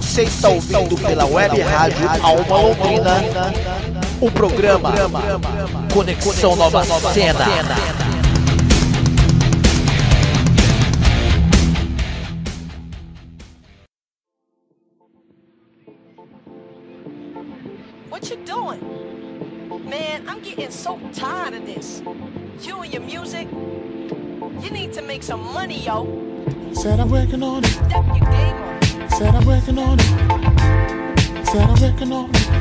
Você está ouvindo pela web rádio Alma Londrina o programa Conexão Nova Cena. What you doing? Man, I'm getting so tired of this. You and your music. You need to make some money, yo. Said I'm working on it. Step your game up. Said I'm working on it. Said I'm working on it.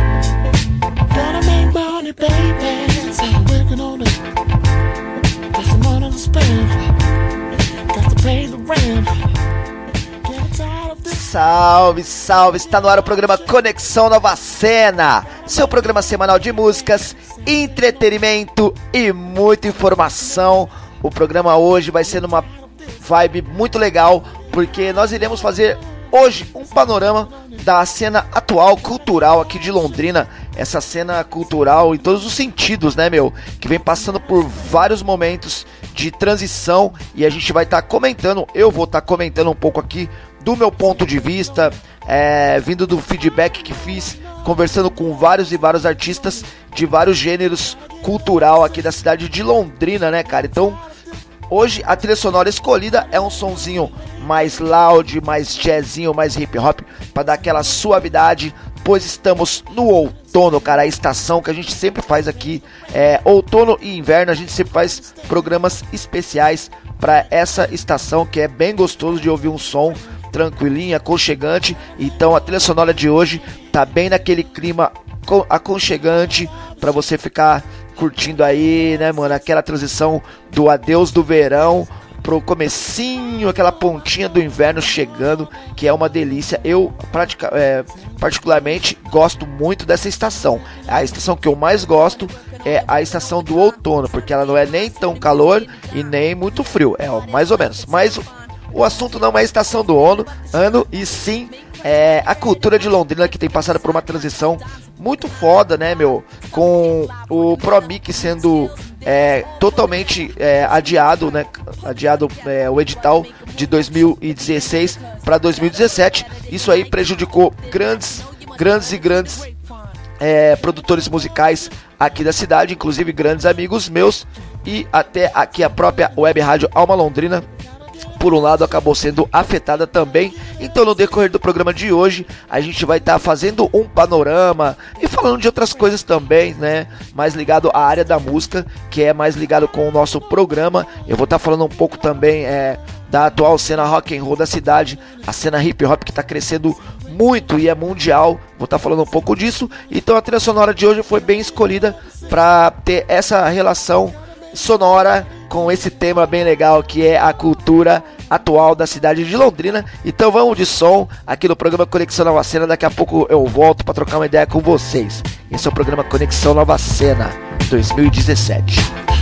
Gotta make money, baby. Said I'm working on it. Got some money to spend. Got to pay the rent. Get tired of this. Salve, salve! Está no ar o programa Conexão Nova Cena, seu programa semanal de músicas, entretenimento e muita informação. O programa hoje vai ser numa vibe muito legal, porque nós iremos fazer hoje um panorama da cena atual, cultural aqui de Londrina. Essa cena cultural em todos os sentidos, né, meu? Que vem passando por vários momentos de transição e a gente vai estar comentando, eu vou estar comentando um pouco aqui do meu ponto de vista, vindo do feedback que fiz, conversando com vários e vários artistas de vários gêneros cultural aqui da cidade de Londrina, né, cara? Então, hoje a trilha sonora escolhida é um sonzinho mais loud, mais jazzinho, mais hip hop, para dar aquela suavidade, pois estamos no outono, cara, a estação que a gente sempre faz aqui, outono e inverno, a gente sempre faz programas especiais para essa estação, que é bem gostoso de ouvir um som tranquilinho, aconchegante. Então a trilha sonora de hoje tá bem naquele clima aconchegante para você ficar curtindo aí, né, mano, aquela transição do adeus do verão pro comecinho, aquela pontinha do inverno chegando, que é uma delícia. Eu particularmente gosto muito dessa estação. A estação que eu mais gosto é a estação do outono, porque ela não é nem tão calor e nem muito frio, é mais ou menos. Mas o assunto não é a estação do ano, e sim a cultura de Londrina, que tem passado por uma transição muito foda, né, meu? Com o ProMic sendo totalmente adiado, né? Adiado o edital de 2016 para 2017. Isso aí prejudicou grandes produtores musicais aqui da cidade, inclusive grandes amigos meus, e até aqui a própria web rádio Alma Londrina, por um lado, acabou sendo afetada também. Então no decorrer do programa de hoje a gente vai estar fazendo um panorama e falando de outras coisas também, né, mais ligado à área da música, que é mais ligado com o nosso programa. Eu vou estar falando um pouco também da atual cena rock and roll da cidade, a cena hip hop que está crescendo muito e é mundial. Vou estar falando um pouco disso. Então a trilha sonora de hoje foi bem escolhida para ter essa relação sonora com esse tema bem legal, que é a cultura atual da cidade de Londrina. Então vamos de som aqui no programa Conexão Nova Cena. Daqui a pouco eu volto para trocar uma ideia com vocês. Esse é o programa Conexão Nova Cena 2017.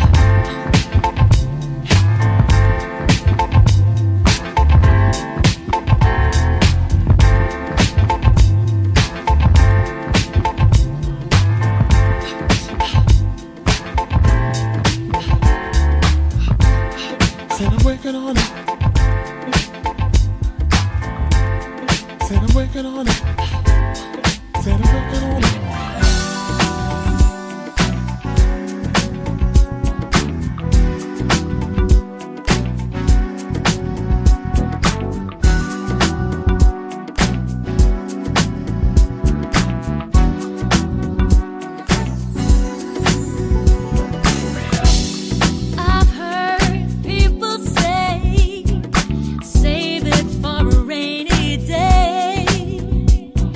Said I'm working on it. Said I'm working on it. Said I'm working on it. Save it for a rainy day.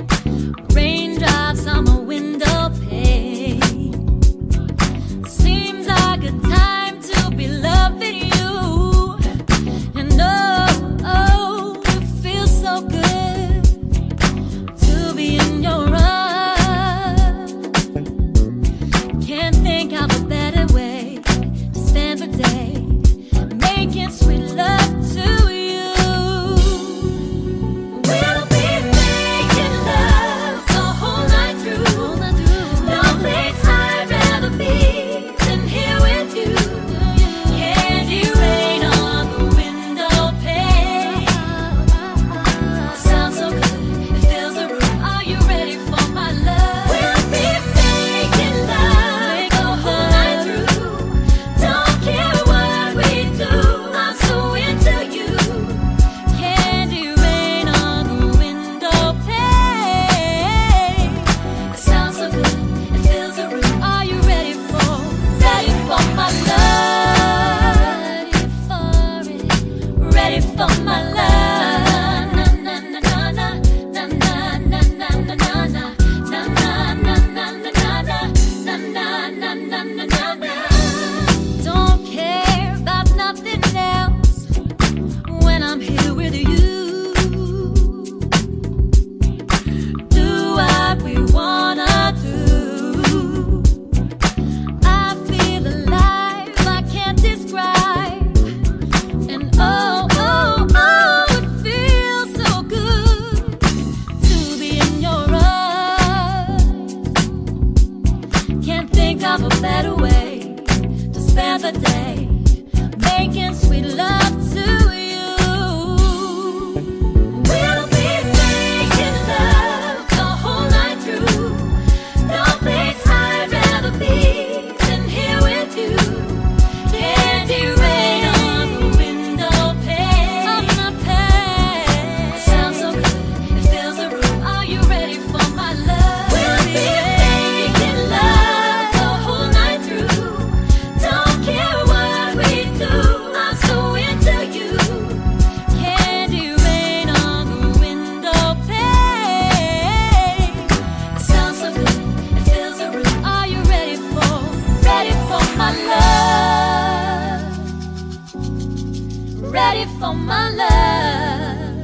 ready for my love,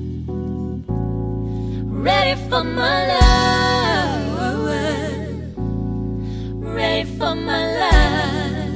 ready for my love, ready for my love.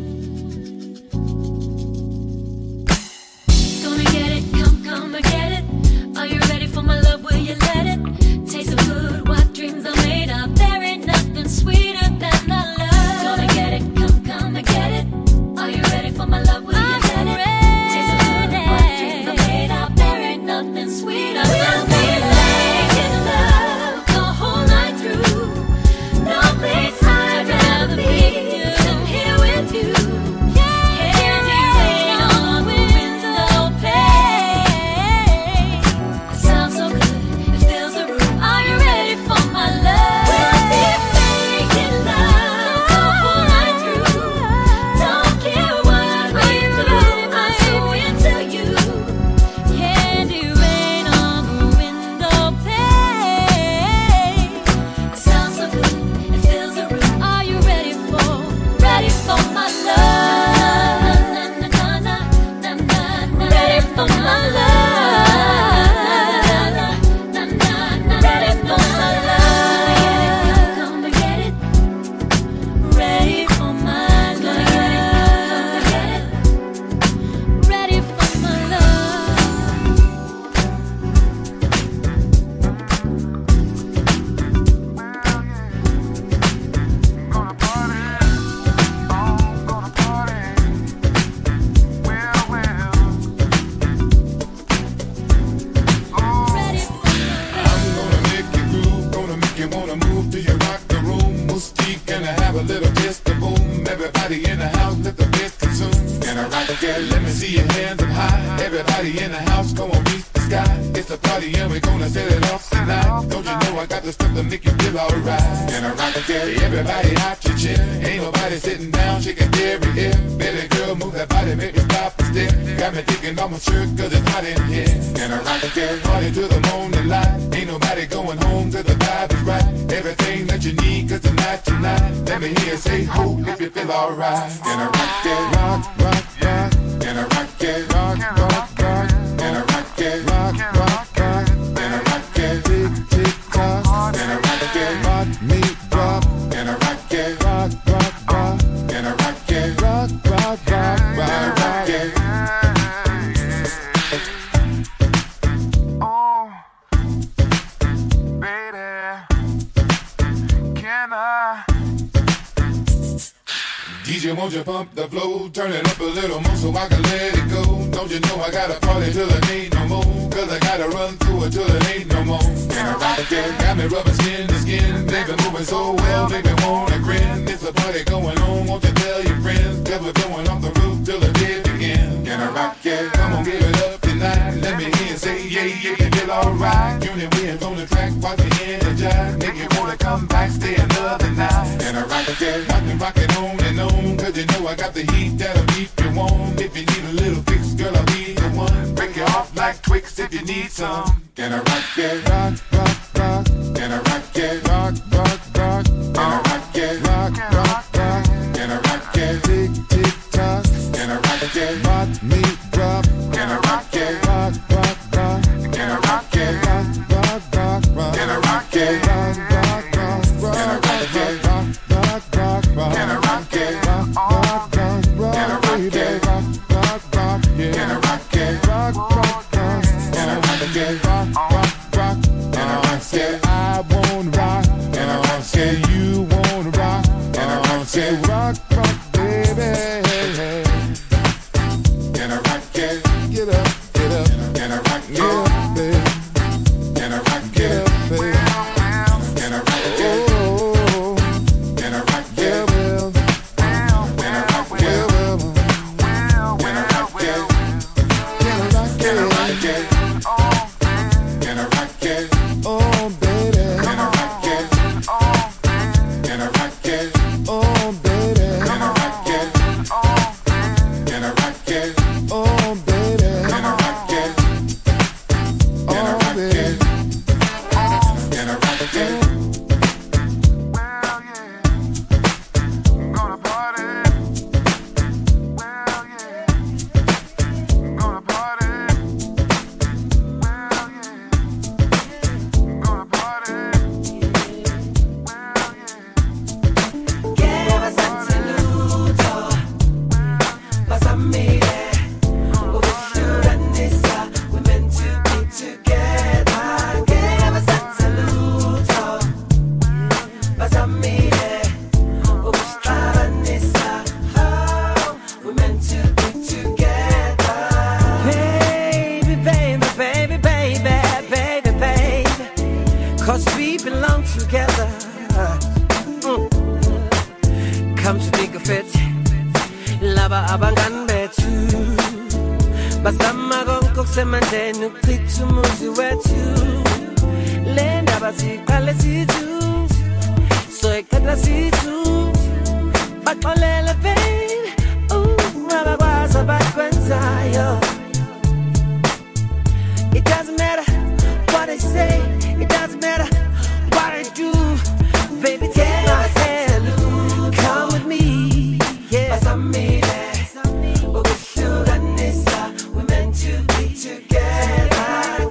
Gonna get it, come and get it. Are you ready for my love? Will you let it taste so good? What dreams are made of? There ain't nothing sweeter than the love. Gonna get it, come and get it. Are you ready for my love? Will you let it taste so good? What dreams are made of? There ain't nothing sweeter than the love. In love the whole night through. No place I'd rather be than here with you. Candy rain on the window pane. It sounds so good, it fills the room. Are you ready for my love? We'll be making love the whole night through. Don't care what we do, I'm so into you. Candy rain on the window pane. It sounds so good, it fills the room. Are you ready for my love? Na na na na na na na. Ready for my love? Na na na. Ready for my love? Come and get it. Ready for my love? Ready for my love? Gonna make you groove, gonna make you wanna move till you rock the room. Mystique, gonna have a little taste of boom. Everybody in the house, let the bass consume. And I rock again, let me see your hands up high. Everybody in the house, come on, reach the sky. It's a party and we're gonna set it off tonight. Don't you know I got the stuff to make you feel alright? And I rock again, everybody out your chair. Ain't nobody sitting down, shaking every ear. Baby girl, move that body, make me stop and stare. Got me thinking on my shirt, cause it's hot in here. And I rock again, party to the morning light. Ain't nobody going home till the vibe is right. Everything that you need, cause tonight, let me hear you say ho if you feel alright. And I rock it, rock, rock, rock. And I rock it, rock, rock, rock. And I rock it, rock, rock, rock. And I rock it, tick, tick, tock. And I rock it, rock me, drop. And I rock it, rock, rock, rock. And I rock it, rock, rock, rock, rock. And I rock it. DJ, won't you pump the flow, turn it up a little more so I can let it go. Don't you know I gotta party till it ain't no more, cause I gotta run through it till it ain't no more. And I rock it, got me rubbing skin to skin, baby moving so well, make me wanna grin. It's a party going on, won't you tell your friends, cause we're going off the roof till the day begin. And I rock it, come on give it up tonight, let me hear you say yeah, yeah, you feel alright. Unit wins on the track, watch me energize, make you wanna come back, stay another night. And I rock it, rock it on and on, cause you know I got the heat that'll keep you warm. If you need a little fix, girl, I'll be the one. Break you off like Twix if you need some. And I rock it, rock, rock, rock. And I rock it, rock, rock, rock. And I rock it, rock, rock, rock. And I rock it, tick, tick, tock. And I rock it, rock me, drop. And I rock it, rock, rock, rock. And I rock it, rock, rock, rock, rock. And I rock it, rock, rock, rock, rock. And I rock it, rock, rock, rock, rock. And I rock it, rock, rock, rock, rock. And I rock it, rock, rock, rock, yeah. And I rock it, rock, rock, rock. And I rock it, rock, rock, rock. And I rock it, I wanna rock. And I rock it, you wanna rock. And I rock it, rock, rock, baby. And I rock it, get up, get up. And I rock it, baby. And I rock it, baby. And I rock it, and I rock it, and I rock it, and I rock it, and I rock it, and I rock it, oh baby, and I rock it, and I rock it, oh baby, and I rock it, and I rock it, oh baby, and I rock it, and I rock it, and I rock it. Gonna party. It doesn't matter what they say, it doesn't matter what I do. Baby, take my hand, come with me. Yeah. We're meant to be together.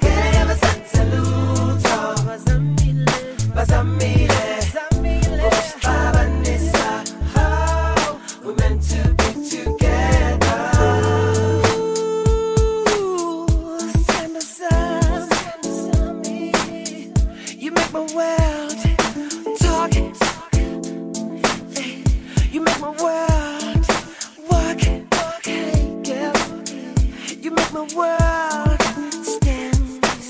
We're meant to be together. Stand beside me. You make my world talk. You make my world walk. Girl. You make my world stand.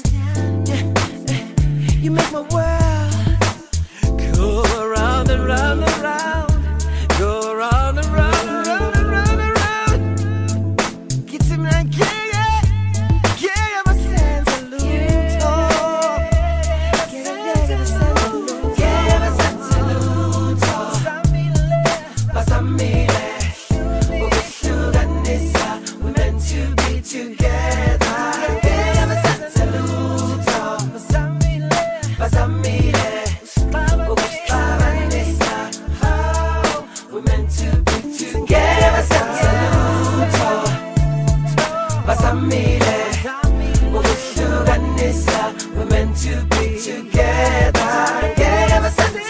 You make my world go around and round and round. Go around and round and round and round and round. Get to me like yeah, my sense of lose. Oh, yeah, my sense of lose. Yeah, my sense of lose. Pasamile. We're meant to be together. Yeah, my sense of lose. Pasamile. We're meant to be together. Pasamile. We're meant to be together. Yeah,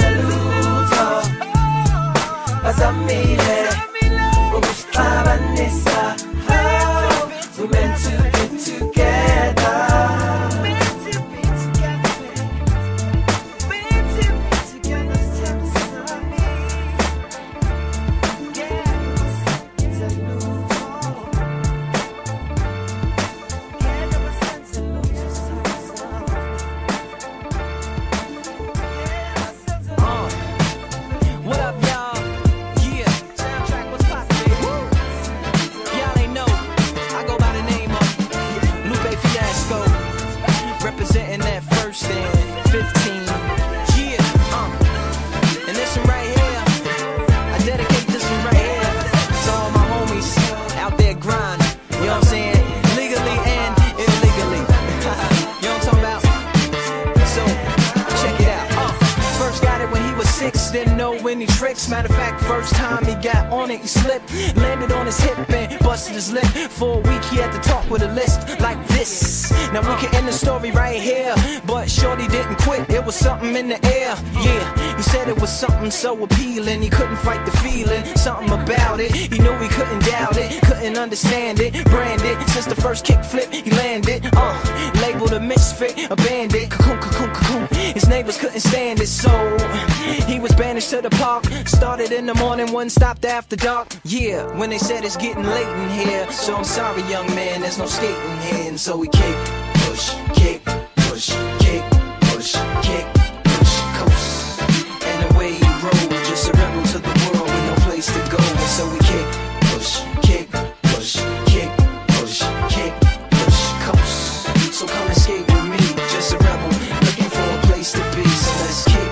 Pasamile. We're meant to be together. What up, y'all? Yeah, soundtrack, what's poppin', baby? Y'all ain't know, I go by the name of Lupe Fiasco, representing that first and 15. Yeah, and this one right here, I dedicate this one right here to all my homies out there grinding. You know what I'm saying? Legally and illegally. You know what I'm talking about? So, check it out. First got it when he was 6, didn't know any tricks. Matter of fact, first time he got on it, he slipped, landed on his hip and busted his lip. For a week he had to talk with a lisp like this. Now we can end the story right here, but shorty didn't quit, it was something in the air. Yeah, he said it was something so appealing, he couldn't fight the feeling, something about it. He knew he couldn't doubt it, couldn't understand it, branded since the first kick flip he landed. Labeled a misfit, a bandit, cocoon, cocoon, cocoon. His neighbors couldn't stand it, so he was banished to the park. Started in the morning, one stopped after dark. Yeah, when they said it's getting late in here, so I'm sorry, young man, there's no skating here. And so we kick, push, kick, push, kick, push, kick, push, coast. And away he rolled, just a rebel to the world with no place to go. And so we kick, push, kick, push, kick, push, kick, push, coast. So come and skate with me, just a rebel looking for a place to be. So let's kick.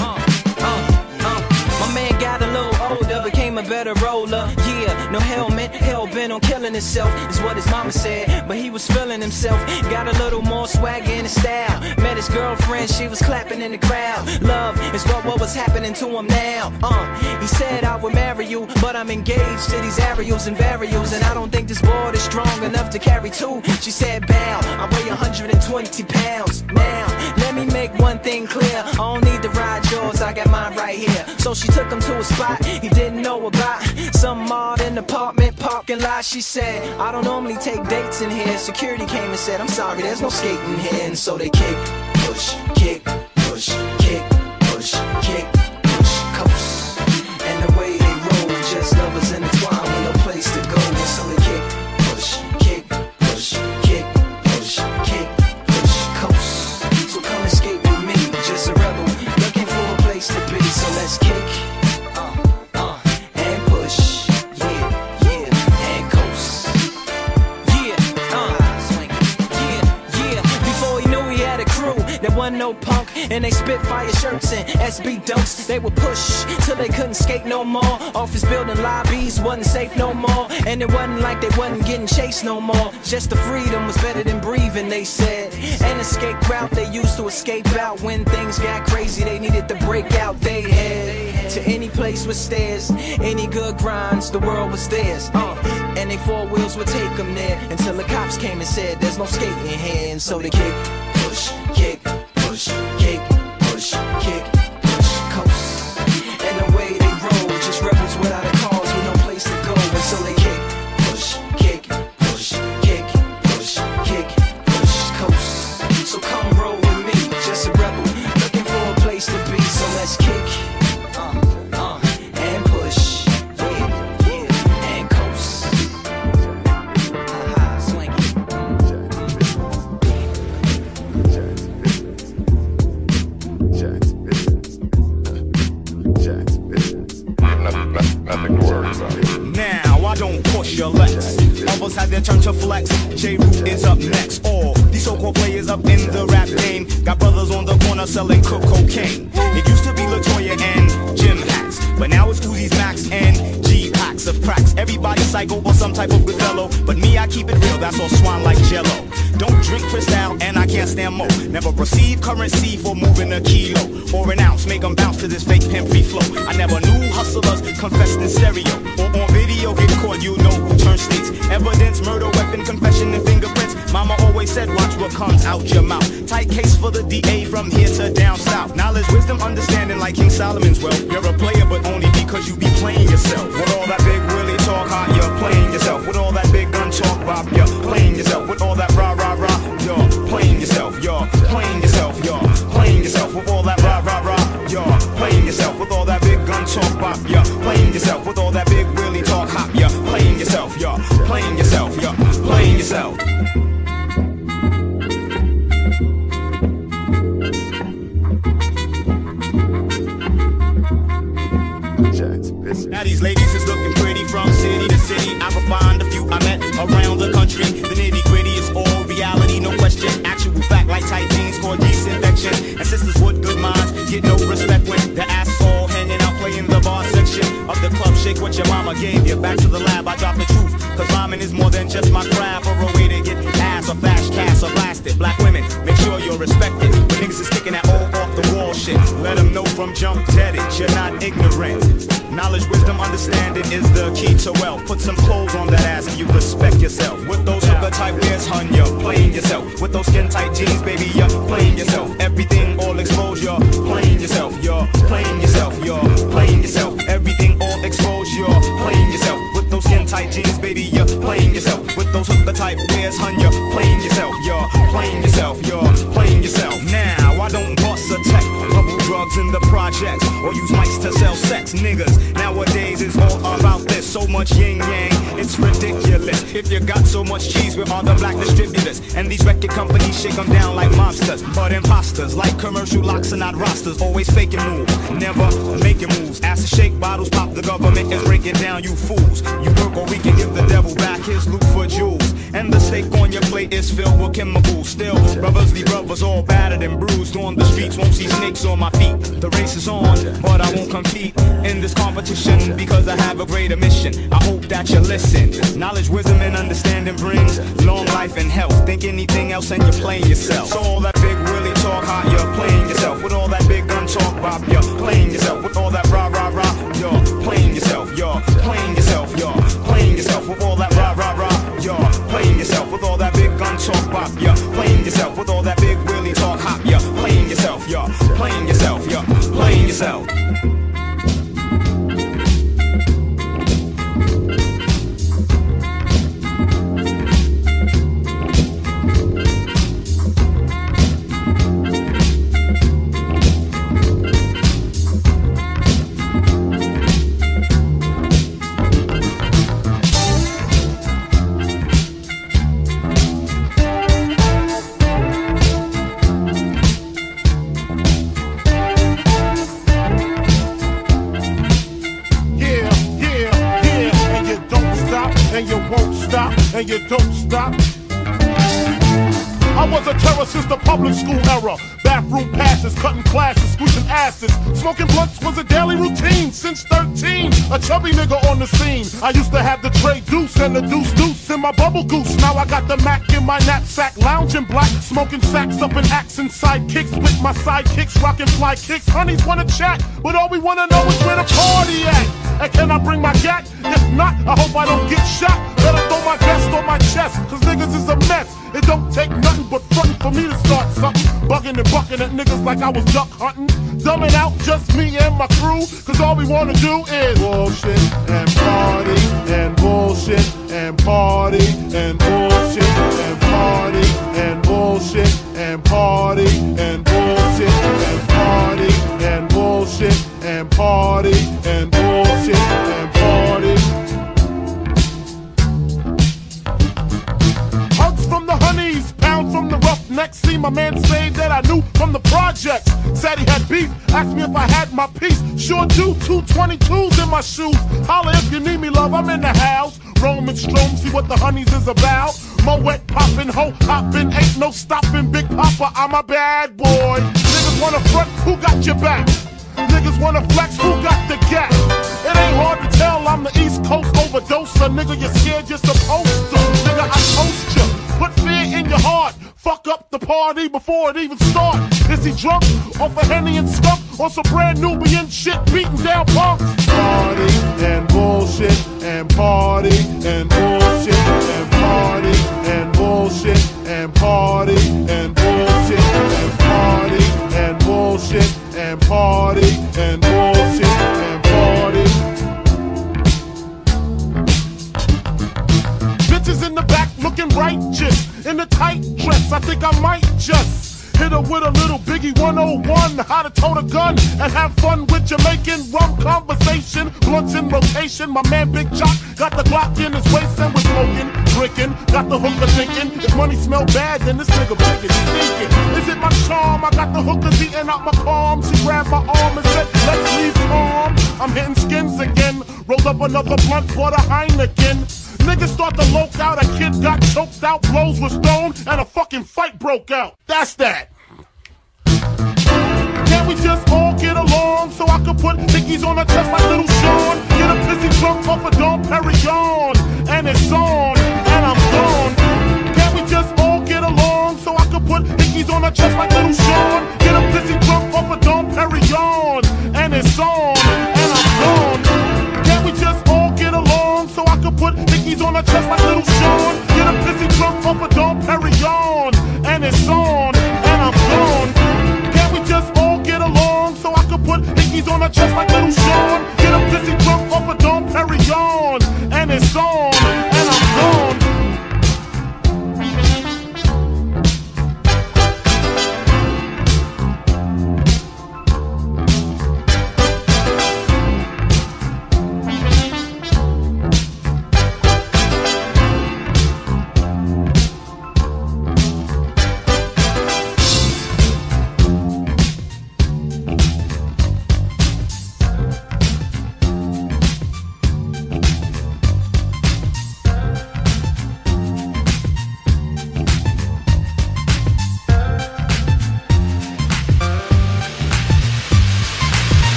A better roller, yeah, no helmet, hell bent on killing himself, is what his mama said. But he was feeling himself, got a little more swagger in his style. Met his girlfriend, she was clapping in the crowd. Love is what was happening to him now. He said I would marry you, but I'm engaged to these aerials and varials, and I don't think this board is strong enough to carry two. She said bow, I weigh 120 pounds. Now, let me make one thing clear, I don't need to ride yours, I got mine right here. So she took him to a spot he didn't know about, some modern apartment parking lot. She said, I don't normally take dates in here. Security came and said, I'm sorry, there's no skating here. And so they kick, push, kick, push, kick, push, kick, push, coast. And the way they roll, just lovers intertwined with no place to go. And so they kick, push, kick, push, kick, push, kick, push, coast. So come and skate with me, just a rebel, looking for a place to be. So let's kick, and push, yeah, and coast. Before he knew he had a crew, there wasn't no punk, and they spit fire shirts and SB dunks. They would push till they couldn't skate no more. Office building lobbies wasn't safe no more, and it wasn't like they wasn't getting chased no more. Just the freedom was better than breathing, they said. An escape route they used to escape out when things got crazy. They needed to break out. They head to any place with stairs, any good grinds, the world was theirs. And they four wheels would take them there until the cops came and said there's no skating here. And so they kick, push, kick, push, kick, push, kick, push, coast. And the way they roll, just rebels without a cause with no place to go. And so they kick, push, kick, push, kick, push, kick, push, coast. So come roll with me, just a rebel, looking for a place to be. So let's kick, and push, yeah, and coast. Swanky. Nothing to worry about. Now I don't push your legs. Others had their turn to flex. J-Root is up next. All these so-called players up in the rap game got brothers on the corner selling cocaine. It used to be LaToya and Jim Hats, but now it's Uzi's Max and G-Packs of cracks. Everybody psycho or some type of good fellow, but me, I keep it real, that's all swan like Jello. Don't drink Cristal and I can't stand more. Never receive currency for moving a kilo or an ounce. Make them bounce to this fake pimp free flow. I never knew hustlers confessed in stereo or on video. Get caught, you know who turns states. Evidence, murder, weapon, confession, and fingerprints. Mama always said, watch what comes out your mouth. Tight case for the DA from here to down south. Knowledge, wisdom, understanding like King Solomon's wealth. You're a player, but only because you be playing yourself. With all that big willy talk, hot, you're playing yourself. With all that big gun talk, bop, you're playing yourself. With all that rah, rah, rah, you're playing yourself. You're playing yourself. You're playing yourself. With all that rah, rah, rah, you're playing yourself. With all that big gun talk, bop, you're playing yourself. With all that big willy talk, hop, you're playing yourself. You're playing yourself. You're playing yourself. Now these ladies is looking pretty from city to city. I refined a few I met around the country. The nitty gritty is all reality, no question. Actual fact like tight jeans for yeast infection. And sisters with good minds get no respect when the ass is all hanging out playing the bar section of the club. Shake what your mama gave you. Back to the lab, I drop the truth. Cause rhyming is more than just my craft or a way to get ass or flash cash or blasted. Black women, make sure you're respected. When niggas is sticking that all off the wall shit, let them know from jump dead it. You're not ignorant. Knowledge, wisdom, understanding is the key to wealth. Put some clothes on that ass and you respect yourself. With those hooker type wears, hun, you're playing yourself. With those skin tight jeans, baby, you're playing yourself. Everything all exposed, you're playing yourself. You're playing yourself. You're playing yourself. Everything all exposed, you're playing yourself. With those skin tight jeans, baby, you're playing yourself. With those hooker type wears, hun, you're playing yourself. You're playing yourself. You're playing yourself. Now I don't bust a tech, bubble drugs in the projects, or use mics to sell sex, niggas. Nowadays it's all about this. So much yin yang, it's ridiculous. If you got so much cheese, where are the black distributors? And these record companies shake them down like mobsters, but imposters, like commercial locks and not rosters. Always faking moves, never making moves. Ask to shake bottles, pop, the government is breaking down, you fools. You work or we can give the devil back his loot for jewels. And the steak on your plate is filled with chemicals. Still, brothers leave brothers all battered and bruised on the streets. Won't see snakes on my feet. The race is on, but I won't compete in this competition because I have a greater mission. I hope that you listen. Knowledge, wisdom, and understanding brings long life and health. Think anything else and you're playing yourself. So all that big Willie talk, how you're playing yourself. With all that big gun talk, Bob, you're playing yourself. With all that rah rah rah, you're playing yourself. You're playing yourself. You're playing yourself. With all that rah rah rah, you're playing yourself. With all that big gun talk, Bob, you're playing yourself. With all that big Willie talk, hop, you're playing yourself. You're playing yourself. You're playing yourself. And you don't stop. I was a terror since the public school era. Bathroom passes, cutting classes, squeezing asses. Smoking blunts was a daily routine since 13. A chubby nigga on the scene. I used to have the tray deuce and the deuce in my bubble goose. Now I got the Mac in my knapsack, lounging black, smoking sacks up in axe and sidekicks with my sidekicks, rocking fly kicks. Honeys wanna chat, but all we wanna know is where the party at. And can I bring my gat? If not, I hope I don't get shot. Better throw my vest on my chest, cause niggas is a mess. It don't take nothing but frontin' for me to start something. Bugging and bucking at niggas like I was duck hunting. Dumbing out just me and my crew, cause all we wanna do is bullshit and party and bullshit and party and bullshit and party and bullshit and party and bullshit and party and bullshit and party and bullshit and party. Hugs from the honeys, pounds from the roughnecks. See my man say that I knew from the projects. Said he had beef, asked me if I had my piece. Sure do, 222s in my shoes. Holla if you need me, love, I'm in the house. Roman Strom, see what the honeys is about. Moet poppin', ho hoppin', ain't no stoppin'. Big Papa, I'm a bad boy. Niggas wanna front, who got your back? Niggas wanna flex, who got the gap? It ain't hard to tell, I'm the East Coast overdoser. Nigga, you're scared, you're supposed to. Nigga, I toast you. Put fear in your heart. Fuck up the party before it even start. Is he drunk off a Henny and skunk? Or some brand Nubian shit beating down punks? Party and bullshit and party and bullshit and party and bullshit and party and bullshit and party and bullshit and party and bullshit and party. Bitches in the back looking righteous in a tight dress. I think I might just hit her with a little Biggie 101. How to tote a gun and have fun with Jamaican rum conversation. Blunts in rotation. My man Big Jock got the Glock in his waist and we're smoking, drinking. Got the hooker thinking if money smell bad, then this nigga big is stinking. Is it my charm? I got the hookers eating out my palm. She grabbed my arm and said, let's leave calm. I'm hitting skins again. Rolled up another blunt, bought a Heineken. Niggas start to loke out, a kid got choked out, blows was thrown, and a fucking fight broke out. That's that. Can't we just all get along so I could put Nickies on her chest like little Sean? Get a pissy drunk off a Dom Perignon, and it's on, and I'm gone. Can't we just all get along so I could put Nickies on her chest like little Sean? Get a pissy drunk off a Dom Perignon, and it's on, and I'm gone. Can't we just all get along so I could put Nickies on her chest like little Sean? Get a pissy drunk off a Dom Perignon, and it's on, and I'm gone. Can't we just all get along so I could put Nickies on her chest like little Sean? Get a pissy drunk off a Dom Perignon, and it's on, and I'm gone.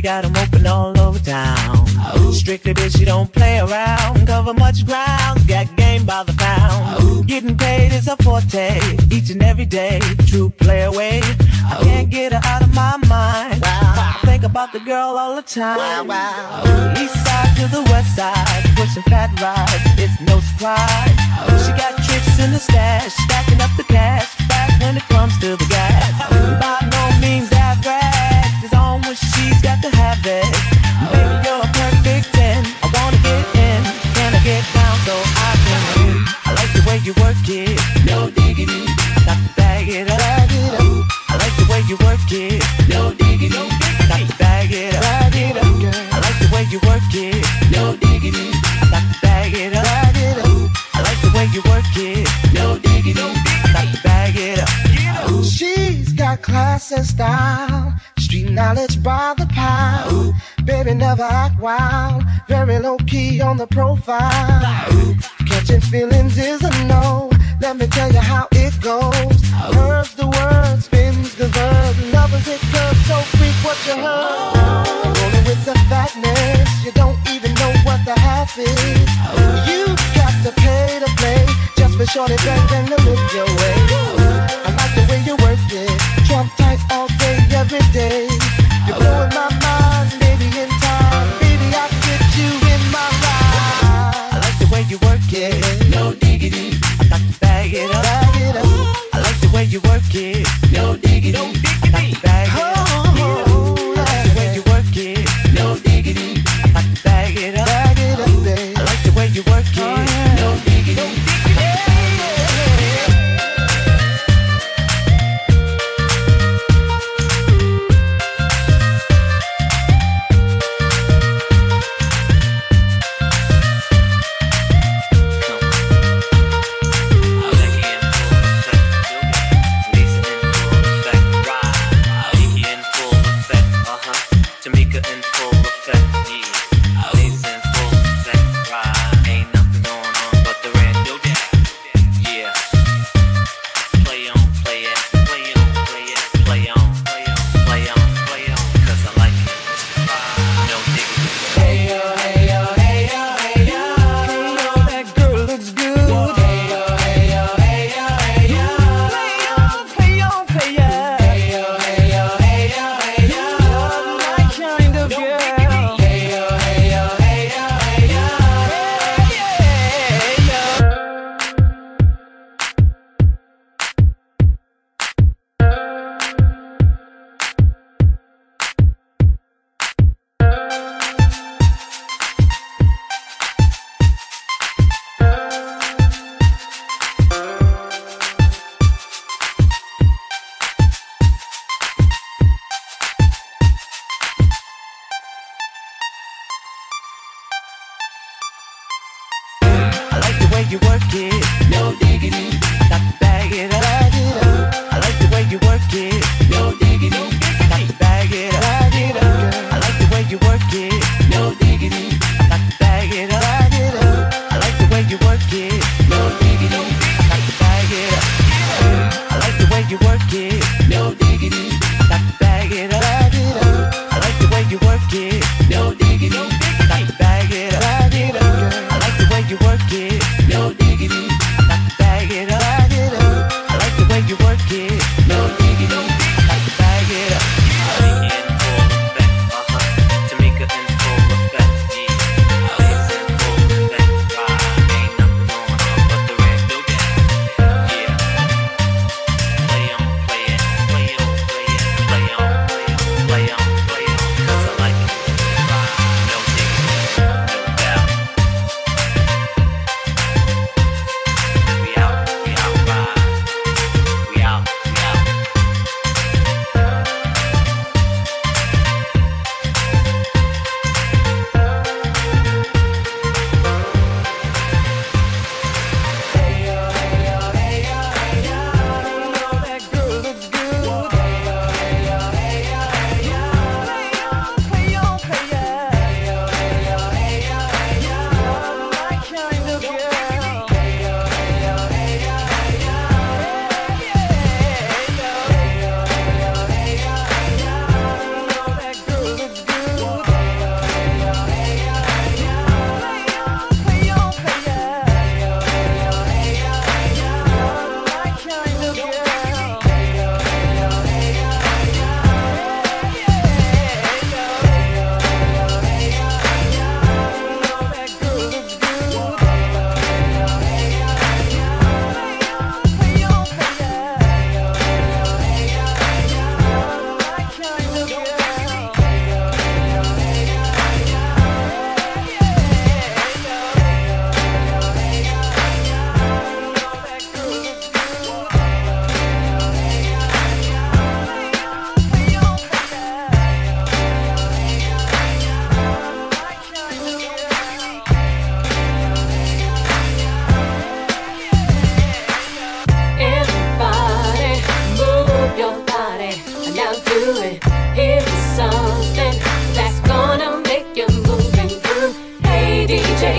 got 'em open all over town. Strictly bitch, she don't play around. Cover much ground, got game by the pound. Getting paid is a forte, each and every day. True play away, I can't get her out of my mind. I think about the girl all the time. East side to the west side, pushing fat rides, it's no surprise. She got tricks in the stash, stacking up the cash. Back when it comes to the gas, by no means average. It's on when she's got to have it. Baby, you're a perfect 10. I wanna get in, can I get down so I can win? I like the way you work it, no diggity. I got to bag it up. I like the way you work it, no diggity. I got to bag it up. I like the way you work it, no diggity. I got to bag it up. I like the way you work it, no diggity. I got to bag it up. She's got class and style, street knowledge by the pile. Baby never act wild, very low key on the profile. Catching feelings is a no, let me tell you how it goes. Curves the word, spins the verb, lovers it curves, so freak what you heard. Rolling with the fatness, you don't even know what the half is. You got to pay to play, just for shorty bang and to look your way. I like the way you work it, trump tight all day, every day. You're blowing my mind, baby, in time. Baby, I get you in my ride. I like the way you work it, no diggity. I got to bag it up. I like the way you work it, no diggity. I got to bag it up. I like the way you work it, no diggity. I got to bag it up. I like the way you work it, no diggity. Take you in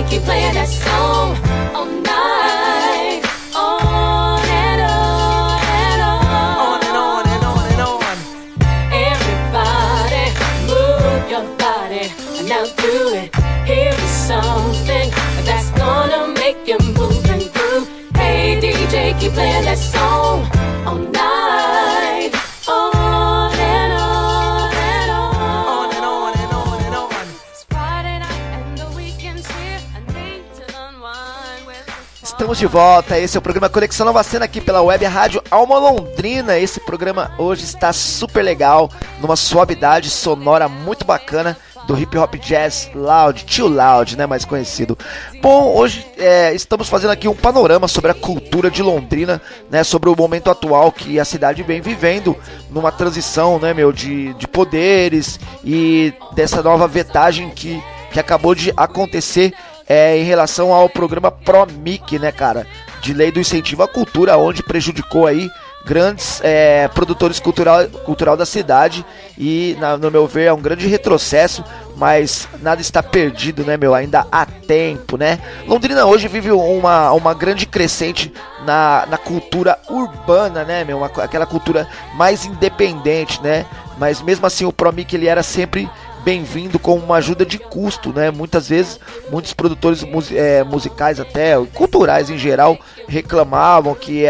keep playing that song all night. On and on and on. On and on and on and on. Everybody, move your body and now do it. Here is something that's gonna make you move and groove. Hey DJ, keep playing that song all night. On and on and on. On and on and on and on. It's Friday night and the weekend's here. I need to unwind with the fun. Estamos de volta, esse é o programa Conexão Nova Cena aqui pela Web Rádio Alma Londrina. Esse programa hoje está super legal, numa suavidade sonora muito bacana do hip hop jazz loud, chill loud, né, mais conhecido. Bom, hoje estamos fazendo aqui um panorama sobre a cultura de Londrina, né, sobre o momento atual que a cidade vem vivendo, numa transição, né, de poderes e dessa nova vetagem que acabou de acontecer em relação ao programa PROMIC, né, cara, de lei do incentivo à cultura, onde prejudicou aí grandes produtores cultural da cidade e, no meu ver, é um grande retrocesso, mas nada está perdido, né, meu? Ainda há tempo, né? Londrina hoje vive uma grande crescente na cultura urbana, né, meu? Aquela cultura mais independente, né? Mas mesmo assim o PROMIC ele era sempre bem-vindo com uma ajuda de custo, né? Muitas vezes, muitos produtores musicais, até culturais em geral, reclamavam que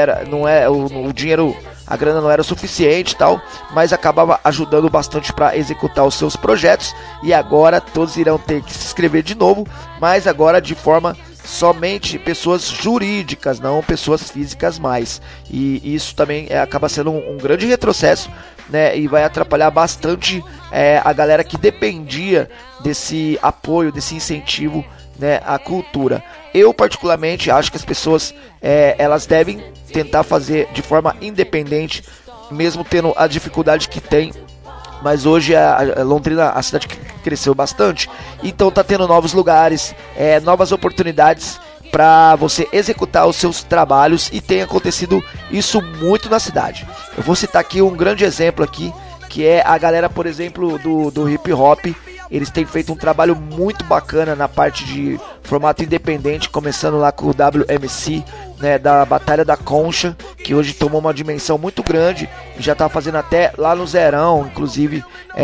o dinheiro, a grana não era suficiente e tal, mas acabava ajudando bastante para executar os seus projetos. E agora todos irão ter que se inscrever de novo, mas agora de forma somente pessoas jurídicas, não pessoas físicas mais. E isso também acaba sendo um grande retrocesso, né, e vai atrapalhar bastante a galera que dependia desse apoio, desse incentivo, né, à cultura. Eu particularmente acho que as pessoas elas devem tentar fazer de forma independente, mesmo tendo a dificuldade que tem. Mas hoje a Londrina, a cidade cresceu bastante, então tá tendo novos lugares, novas oportunidades para você executar os seus trabalhos, e tem acontecido isso muito na cidade. Eu vou citar aqui um grande exemplo aqui, que é a galera, por exemplo, do hip hop. Eles têm feito um trabalho muito bacana na parte de formato independente, começando lá com o WMC, né, da Batalha da Concha, que hoje tomou uma dimensão muito grande e já tá fazendo até lá no Zerão, inclusive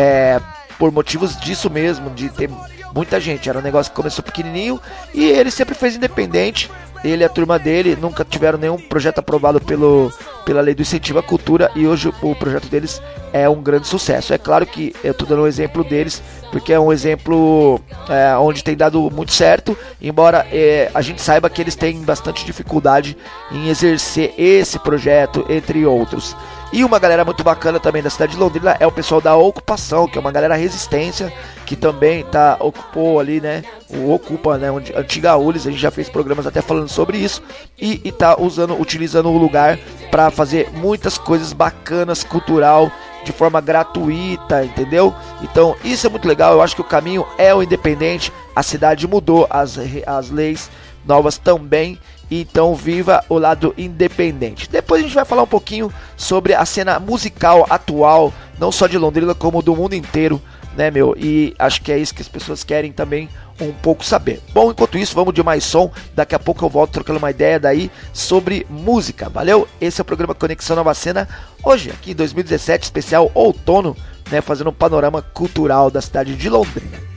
por motivos disso mesmo, de ter muita gente. Era um negócio que começou pequenininho e ele sempre fez independente. Ele e a turma dele nunca tiveram nenhum projeto aprovado pela lei do incentivo à cultura, e hoje o projeto deles é um grande sucesso. É claro que eu estou dando um exemplo deles porque é um exemplo onde tem dado muito certo, embora a gente saiba que eles têm bastante dificuldade em exercer esse projeto, entre outros. E uma galera muito bacana também da cidade de Londrina é o pessoal da Ocupação, que é uma galera resistência, que também ocupou ali, né, ocupa, né, onde antiga ULIS. A gente já fez programas até falando sobre isso, e tá utilizando o lugar para fazer muitas coisas bacanas, cultural, de forma gratuita, entendeu? Então isso é muito legal. Eu acho que o caminho é o independente. A cidade mudou, as leis novas também. Então viva o lado independente. Depois a gente vai falar um pouquinho sobre a cena musical atual, não só de Londrina como do mundo inteiro, né, meu? E acho que é isso que as pessoas querem também um pouco saber. Bom, enquanto isso, vamos de mais som. Daqui a pouco eu volto trocando uma ideia daí sobre música. Valeu? Esse é o programa Conexão Nova Cena, hoje aqui em 2017, especial outono, né, fazendo um panorama cultural da cidade de Londrina.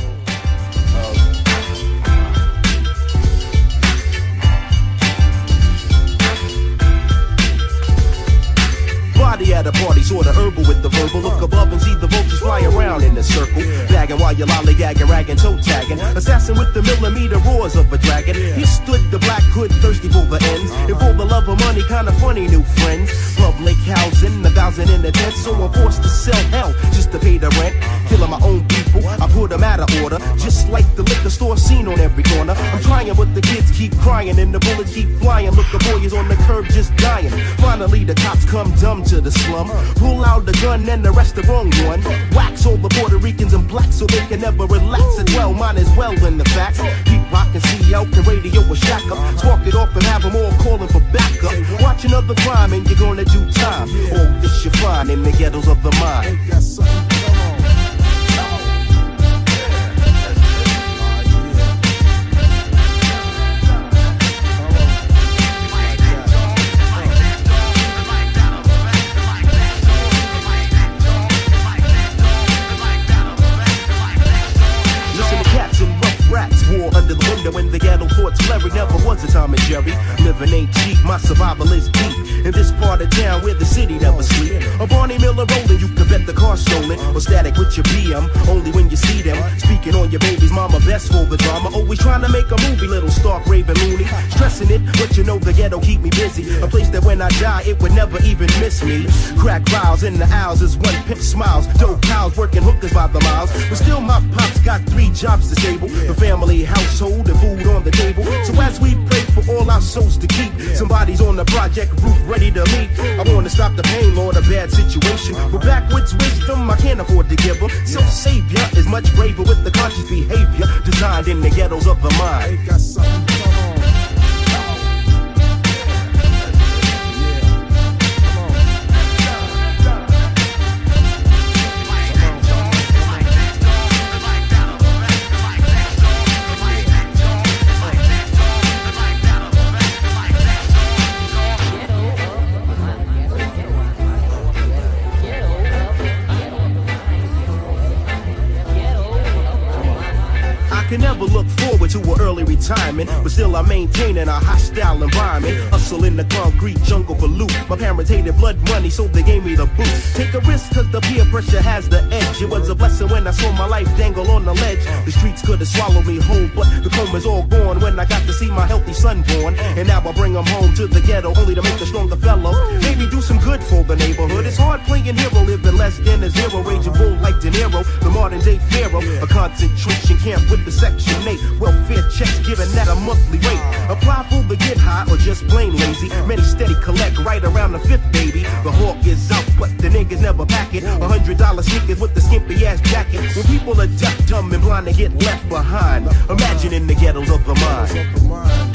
Body at a party, sorta herbal with the verbal. Look above and see the vultures fly around in a circle. Bagging while you lollygagging, ragging, toe tagging. Assassin with the millimeter roars of a dragon. He stood the black hood, thirsty for the ends. And for the love of money, kinda funny new friends. Public housing, 1,000 in a tent. So I'm forced to sell hell just to pay the rent. Killing my own people, I put them out of order. Just like the liquor store scene on every corner. I'm trying, but the kids keep crying and the bullets keep flying. Look, the boy is on the curb just dying. Finally, the cops come dumb to the slum. Pull out the gun and arrest the wrong one. Wax all the Puerto Ricans and blacks so they can never relax. And well, mine as well in the facts. Keep rockin', see out the radio a shack up. Spark it off and have them all calling for backup. Watch another crime and you're gonna do time. All this you find in the ghettos of the mind. survival is deep. In this part of town where the city never sleep. A Barney Miller rolling, you can bet the car stolen. Or static with your BM, only when you see them. Speaking on your baby's mama, best for the drama. Always trying to make a movie, little Stark, Raven, Looney. Stressing it, but you know the ghetto keep me busy. A place that when I die, it would never even miss me. Crack vials in the aisles as one pimp smiles. Dope cows working hookers by the miles. But still my pops got 3 jobs to stable. The family, household, and food on the table. So as we pray for all our souls to keep, somebody's on the project roof ready to leap. I want to stop the pain, Lord, a bad situation. But backwards wisdom I can't afford to give her. So savior is much braver with the conscious behavior designed in the ghettos of the mind. Can never look forward to an early retirement, but still I'm maintaining a hostile environment. Hustle in the concrete jungle for loot. My parents hated blood money, so they gave me the boot. Take a risk cause the peer pressure has the edge. It was a blessing when I saw my life dangle on the ledge. The streets could have swallowed me whole, but the coma's all gone when I got to see my healthy son born. And now I bring him home to the ghetto only to make a stronger fellow. Maybe do some good for the neighborhood. It's hard playing hero, living less than a zero. Raging bull like De Niro, the modern day pharaoh. A concentration camp with the Section 8 welfare checks given at a monthly rate. Apply for the get high or just plain lazy. Many steady collect right around the 5th, baby. The hawk is out, but the niggas never pack it. $100 sneakers with the skimpy ass jacket. When people are deaf, dumb, and blind, they get left behind. Imagine in the ghettos of the mind.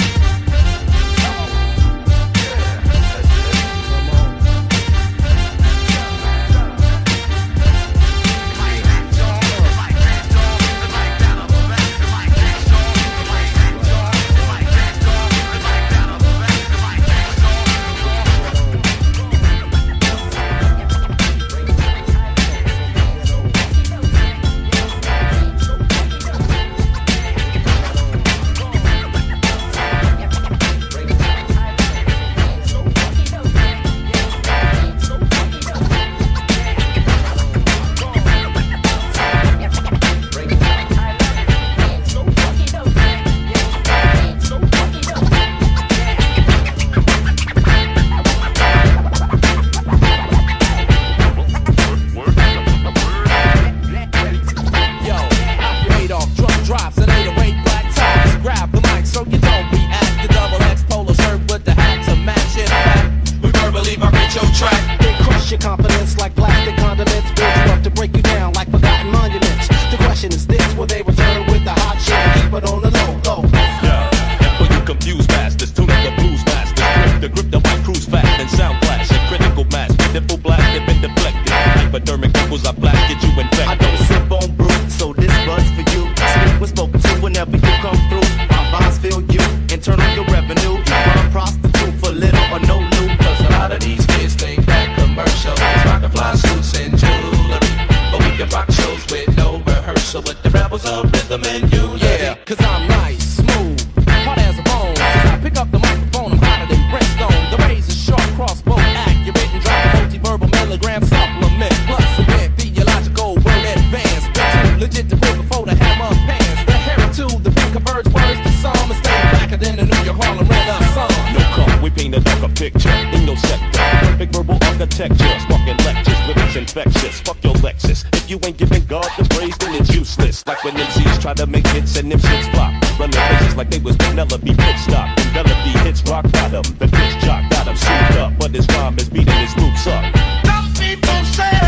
Infectious, fuck your Lexus. If you ain't giving God the praise, then it's useless. Like when MCs try to make hits and them shits flop. Run their faces like they was Penelope pit stop. And Penelope hits rock bottom. The bitch jock got him souped up, but his rhyme is beating his roots up. Some people say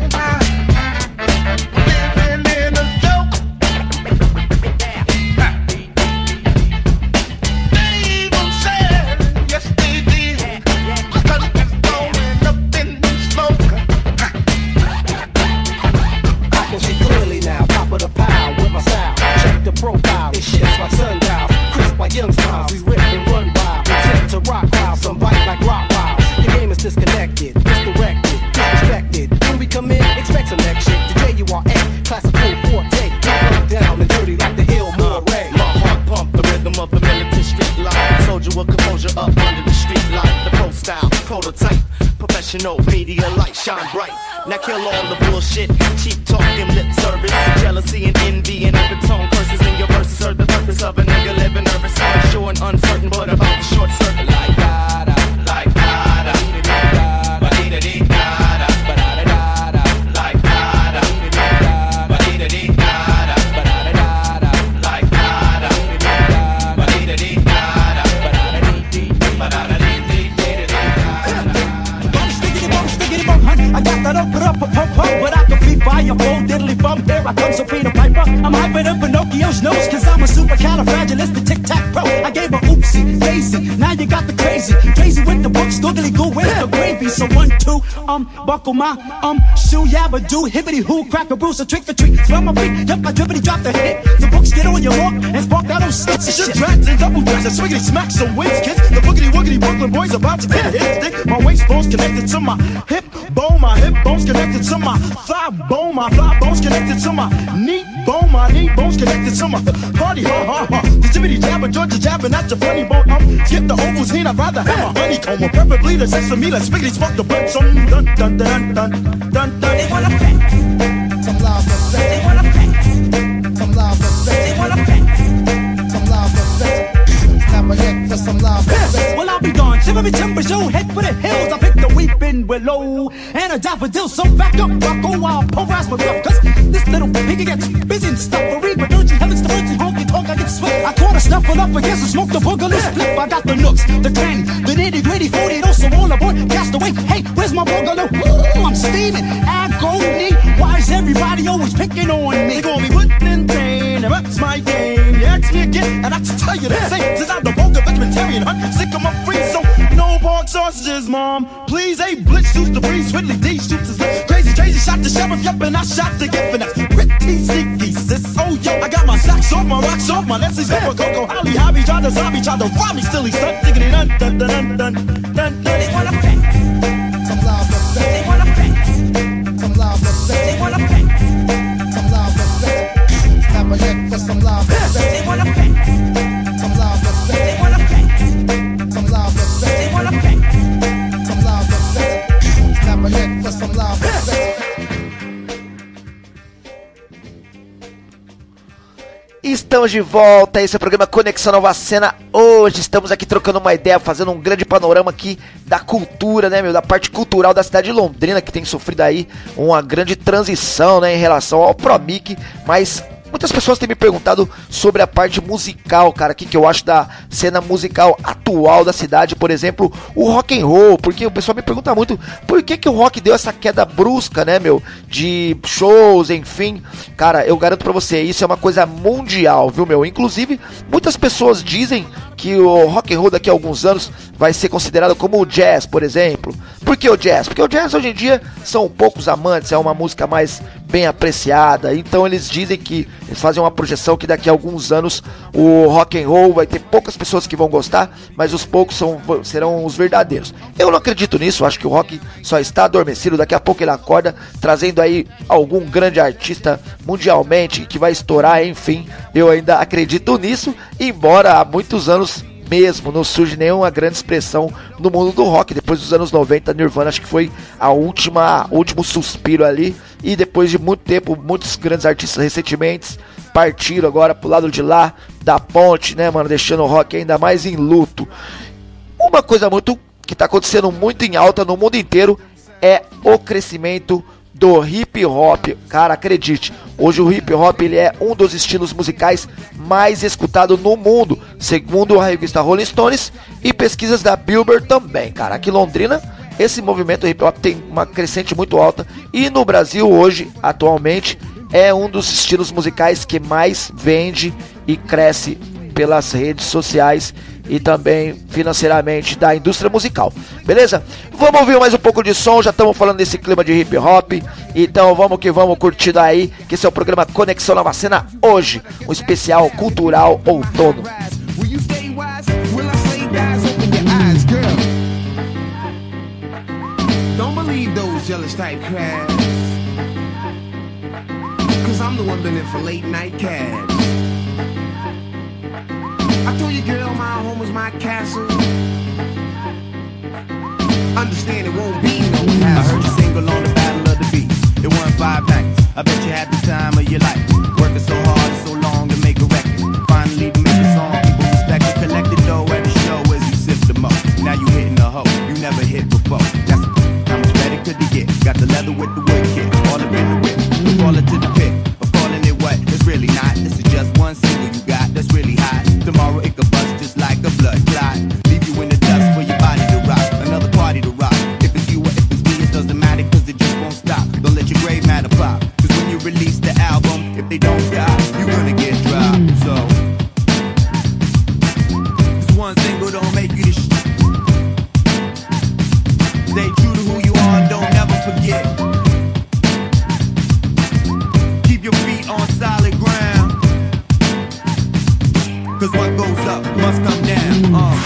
living in a joke. They even said, yes they did, because it's going up in the smoke. I can see clearly now, top of the pile with my style. Check the profile, it shifts like sundials. Crisp like young styles, we rip and run wild. Intent to rock wild, some bite like rock wild. prototype. Professional media light shine bright. Now kill all the bullshit, cheap talking, lip service, jealousy and envy and undertone curses in your verses. Serve the purpose of a nigga living nervous, unsure and uncertain, but about the short circuit. Like da-da, like da-da, da-da, ba-dee-da-dee-da-da, ba-da-da-da-da, like da-da, da-da, ba-dee-da-dee-da-da, ba-da-da-da-da, like da-da, da-da, ba-dee-da-dee-da-da, ba-da-da-dee-dee, ba-da-da-dee-dee-da-da. I got that up, but I can feel fire, full diddly bump. Here I come, Sabrina Piper. I'm hyping up Pinocchio's nose, cause I'm a supercalifragilistic tic-tac-pro. I gave her oopsie, daisy, now you got the crazy. Crazy with the books, doodly goo with the gravy. So 1, 2, buckle my, shoe, yabba do, hibbity hoo, crack a bruise, a trick or treat. Smell my feet, yep, I dribbity drop the hit. The books get on your walk and spark that old sticks of shit. Drats and double dress, and swiggity smacks some wins, kids. The boogity woogity Brooklyn boys about to get a hit stick. My waist bone's connected to my hip bone, my hip bone's connected to my thigh bone, my thigh bone's connected to my knee bone, my knee bone's connected to my party, ha ha ha. The jibbity jabber, Georgia jabbing at your funny bone. Skip the Ovaltine, I'd rather have a honeycomb, or preferably the sesame. Let's spiggity spark the bread. So dun dun dun dun dun dun. They wanna pack some lava sex. They wanna pack some lava sex. They wanna pack some lava sex. Snap a neck for some lava sex. Well, I'll be gone. Shivery timbers, yo, head for the hills. I pick the weeping willow and a daffodil. So back up, Rocco, I'll pulverize my breath. Cause this little piggy gets busy and stuff. For read, but don't you heavens, the birds and honky tonk, I get sweat. I caught a snuffle up against the smoke, the boogaloo split. I got the nooks, the cranny, the nitty gritty, 40, also all aboard. Cast away, hey, where's my boogaloo? Ooh, I'm steaming, agony. Why is everybody always picking on me? They call me Woodland, and that's my game. You ask me again, and I can tell you the same. Since I'm the vulgar vegetarian, sick of my free, so no pork sausages, mom. Please, a blitz shoots the breeze, Whitley D shoots his lips. Crazy, shot the sheriff, yup, and I shot the gift, and that's pretty sneaky, sis. Oh, yo, I got my socks off, my rocks off, my Leslie's for Coco, Holly, Hobby, tried to zombie, tried to rob me, still he stuck, diggity dun dun dun dun dun dun. They wanna pack some lava sex. They wanna pack some lava sex. They wanna pack some lava sex. Snap a neck for some lava sex. They wanna pack some lava sex. They wanna pack some lava sex. They wanna pack some lava sex. Snap a neck for some lava sex. Estamos de volta, esse é o programa Conexão Nova Cena. Hoje estamos aqui trocando uma ideia, fazendo um grande panorama aqui da cultura, né, meu? Da parte cultural da cidade de Londrina, que tem sofrido aí uma grande transição, né, em relação ao Promic, mas muitas pessoas têm me perguntado sobre a parte musical, cara, o que eu acho da cena musical atual da cidade, por exemplo, o rock and roll, porque o pessoal me pergunta muito por que o rock deu essa queda brusca, né, meu, de shows, enfim. Cara, eu garanto pra você, isso é uma coisa mundial, viu, meu? Inclusive, muitas pessoas dizem que o rock and roll daqui a alguns anos vai ser considerado como o jazz, por exemplo. Por que o jazz? Porque o jazz hoje em dia são poucos amantes, é uma música mais bem apreciada, então eles dizem que eles fazem uma projeção que daqui a alguns anos o rock and roll vai ter poucas pessoas que vão gostar, mas os poucos serão os verdadeiros. Eu não acredito nisso, acho que o rock só está adormecido, daqui a pouco ele acorda, trazendo aí algum grande artista mundialmente que vai estourar, enfim, eu ainda acredito nisso, embora há muitos anos mesmo não surge nenhuma grande expressão no mundo do rock. Depois dos anos 90, Nirvana acho que foi o último suspiro ali, e depois de muito tempo, muitos grandes artistas recentemente partiram agora pro lado de lá da ponte, né, mano, deixando o rock ainda mais em luto. Uma coisa que tá acontecendo muito em alta no mundo inteiro é o crescimento do hip hop. Cara, acredite, hoje o hip hop ele é um dos estilos musicais mais escutados no mundo, segundo a revista Rolling Stones e pesquisas da Billboard também, cara. Aqui em Londrina, esse movimento hip hop tem uma crescente muito alta, e no Brasil hoje, atualmente, é um dos estilos musicais que mais vende e cresce pelas redes sociais e também financeiramente da indústria musical, beleza? Vamos ouvir mais um pouco de som, já estamos falando desse clima de hip hop, então vamos que vamos curtindo aí, que esse é o programa Conexão Nova Cena, hoje, um especial cultural outono. Don't believe those jealous type crabs, 'cause I'm the one been in for late night cabs. I told you, girl, my home was my castle. understand it won't be no hassle. I heard you single on the Battle of the Beats. It won 5 packets. I bet you had the time of your life. Working so hard and so long to make a record. Finally to make a song people respect it. Collect the dough at the show as you sip the mo. Now you hitting the hoe you never hit before. That's how much better could you get? Got the leather with the wood kit. All up in the whip. We fall into the pit. But calling it what? It's really not. This is just one single you got that's really hot. Tomorrow it could bust just like a blood clot. Leave you in the dust for your body to rock. Another party to rock. If it's you or if it's me, it doesn't matter cause it just won't stop. Don't let your grave matter pop. Cause when you release the album, if they don't die, you're gonna get dropped. So this one single don't make you the shit. Stay true to who you are and don't never forget. Keep your feet on solid ground. Cause what goes up must come down.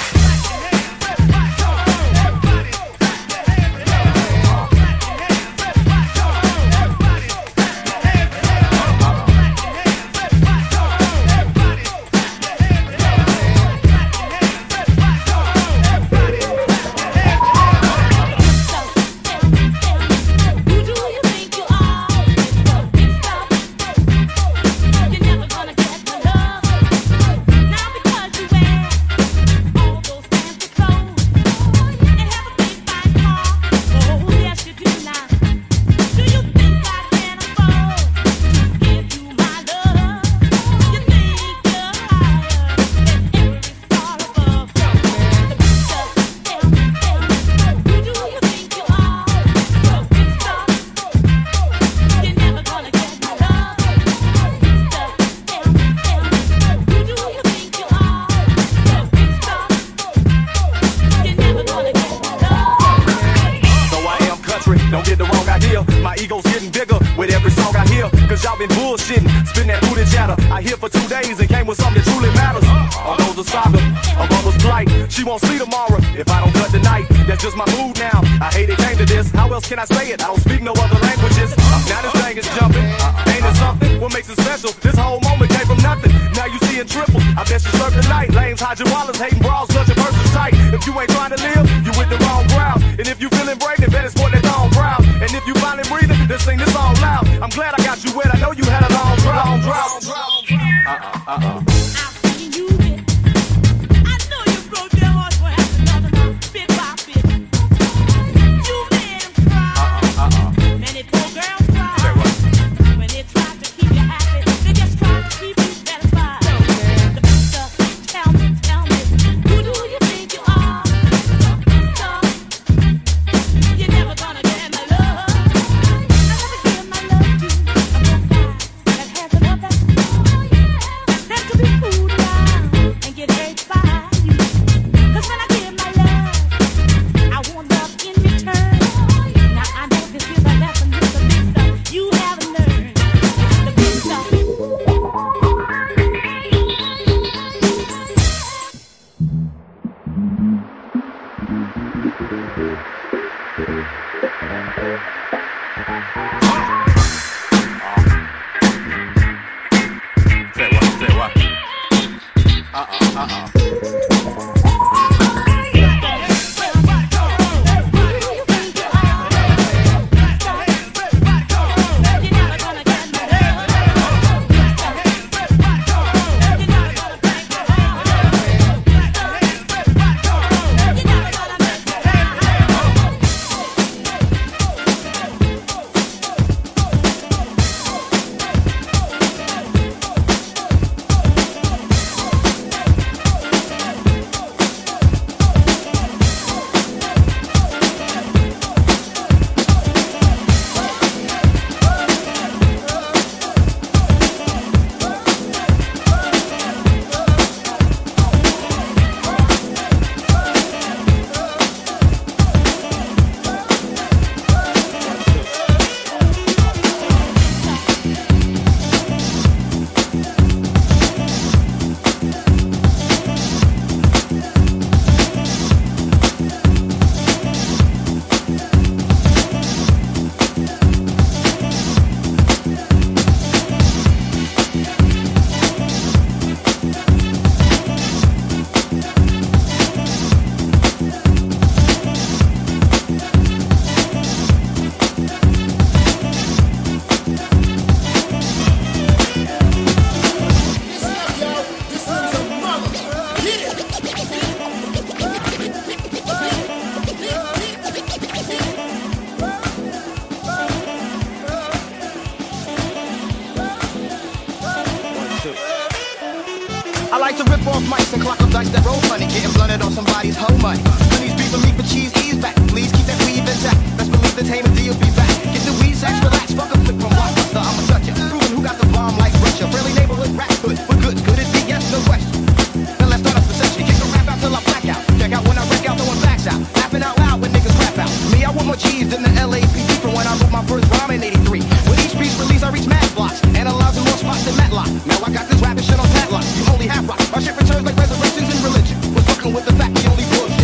She won't see tomorrow if I don't cut tonight. That's just my mood now. I hate it came to this. How else can I say it? I don't speak no other languages. Now this thing is jumping. Ain't it something? What makes it special? This whole moment came from nothing. Now you seeing triples. I bet you surf tonight. Lames, hide your wallets, hating bras, clutching purses tight. If you ain't trying to live, you with the wrong crowd. And if you feeling brave, then better sport that thong proud. And if you finally breathing, then sing this song loud. I'm glad I got you wet. I know you had a long drought. like to rip off mics and clock up dice that roll money, getting blunted on somebody's hoe money. Honey's beef with me for cheese, ease back. Please keep that weave intact. Best believe the tame D will be back. Get the weed sacks, relax, fuck a flick from Blockbuster. I'ma touch it. Proving who got the bomb like Russia. Friendly neighborhood rap hood. What good? Could it be? Yes, no question. Then let's start up the session. Kick the rap out till I black out. Check out when I wreck out, throwing facts out. Laughing out loud when niggas rap out. Me, I want more cheese than the LAPD from when I wrote my first rhyme in '83. With each piece release, I reach mad blocks. Analyzing more spots than Matlock. Now I got this rapping shit on padlock. You only half rock. My shit returns like resurrections in religion. Was fucking with the fact we only bullshit.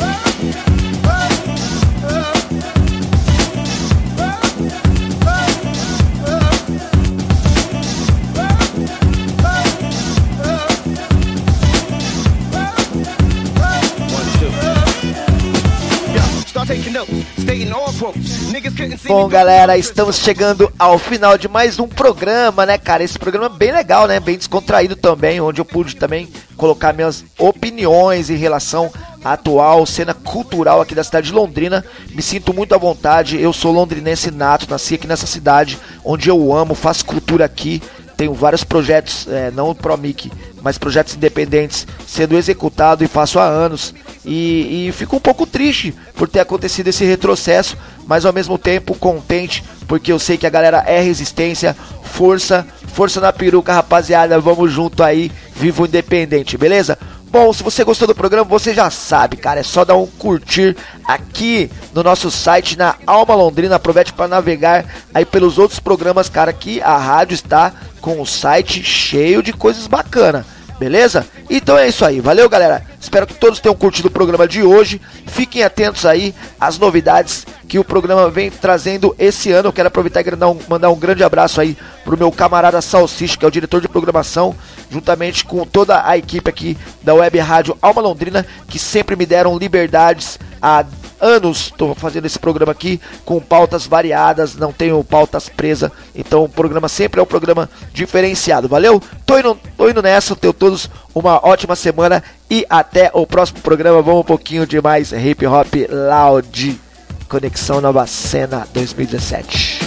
Bom, galera, estamos chegando ao final de mais um programa, né, cara? Esse programa é bem legal, né? Bem descontraído também, onde eu pude também colocar minhas opiniões em relação à atual cena cultural aqui da cidade de Londrina. Me sinto muito à vontade, eu sou londrinense nato, nasci aqui nessa cidade, onde eu amo, faço cultura aqui. Tenho vários projetos, não pro Mickey, mas projetos independentes sendo executado e faço há anos. E fico um pouco triste por ter acontecido esse retrocesso, mas ao mesmo tempo contente, porque eu sei que a galera é resistência, força na peruca, rapaziada, vamos junto aí, vivo independente, beleza? Bom, se você gostou do programa, você já sabe, cara, é só dar um curtir aqui no nosso site, na Alma Londrina. Aproveite para navegar aí pelos outros programas, cara, que a rádio está com o site cheio de coisas bacanas, beleza? Então é isso aí, valeu, galera, espero que todos tenham curtido o programa de hoje. Fiquem atentos aí às novidades que o programa vem trazendo esse ano. Eu quero aproveitar e mandar um grande abraço aí pro meu camarada Salsicha, que é o diretor de programação, juntamente com toda a equipe aqui da Web Rádio Alma Londrina, que sempre me deram liberdades há anos. Estou fazendo esse programa aqui com pautas variadas, não tenho pautas presas, então o programa sempre é um programa diferenciado, valeu? Tô indo nessa, tenho todos uma ótima semana e até o próximo programa. Vamos um pouquinho de mais hip hop loud, Conexão Nova Cena 2017.